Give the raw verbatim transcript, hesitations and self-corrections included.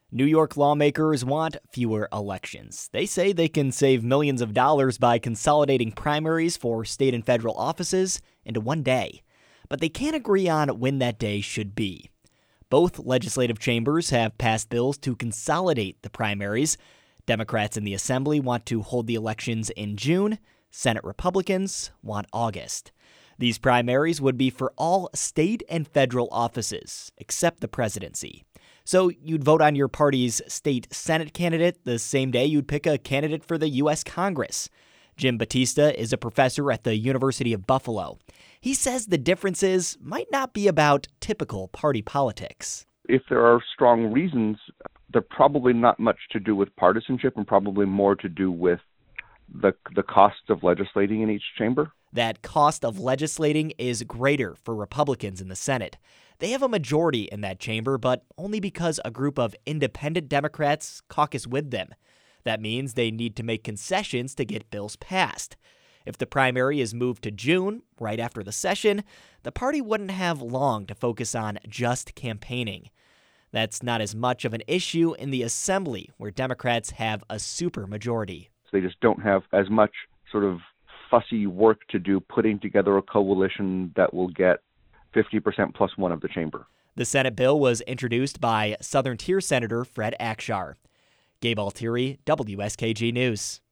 New York lawmakers want fewer elections. They say they can save millions of dollars by consolidating primaries for state and federal offices into one day. But they can't agree on when that day should be. Both legislative chambers have passed bills to consolidate the primaries. Democrats in the Assembly want to hold the elections in June. Senate Republicans want August. These primaries would be for all state and federal offices, except the presidency. So you'd vote on your party's state Senate candidate the same day you'd pick a candidate for the U S Congress. Jim Batista is a professor at the University of Buffalo. He says the differences might not be about typical party politics. If there are strong reasons, they're probably not much to do with partisanship and probably more to do with the the cost of legislating in each chamber. That cost of legislating is greater for Republicans in the Senate. They have a majority in that chamber, but only because a group of independent Democrats caucus with them. That means they need to make concessions to get bills passed. If the primary is moved to June, right after the session, the party wouldn't have long to focus on just campaigning. That's not as much of an issue in the Assembly, where Democrats have a supermajority. They just don't have as much sort of fussy work to do putting together a coalition that will get fifty percent plus one of the chamber. The Senate bill was introduced by Southern Tier Senator Fred Akshar. Gabe Altieri, W S K G News.